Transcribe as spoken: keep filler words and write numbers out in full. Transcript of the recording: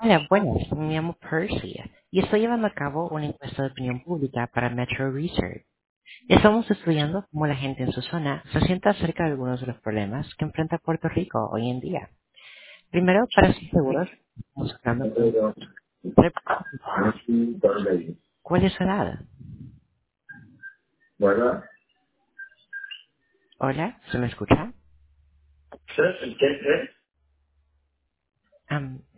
Hola, buenas, me llamo Percy y estoy llevando a cabo una encuesta de opinión pública para Metro Research. Estamos estudiando cómo la gente en su zona se sienta acerca de algunos de los problemas que enfrenta Puerto Rico hoy en día. Primero, para estar seguros, estamos hablando con... ¿Cuál es su edad? ¿Verdad? Hola, ¿se me escucha? ¿Sí? ¿Qué es? Am,